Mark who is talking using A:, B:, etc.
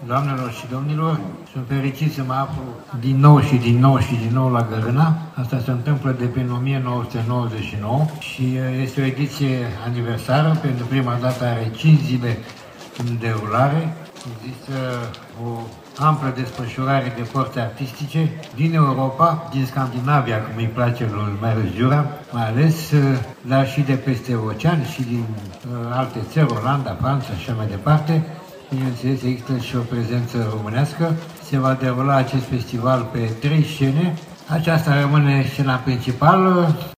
A: Doamnelor și domnilor, sunt fericit să mă aflu din nou la Gărâna. Asta se întâmplă de prin 1999 și este o ediție aniversară. Pentru prima dată are 5 zile în derulare. Există o amplă desfășurare de forțe artistice din Europa, din Scandinavia, cum îi place lui Marius Giura, mai ales, dar și de peste ocean și din alte țări, Olanda, Franța și așa mai departe. Bineînțeles, există și o prezență românească. Se va derula acest festival pe 3 scene. Aceasta rămâne scena principală.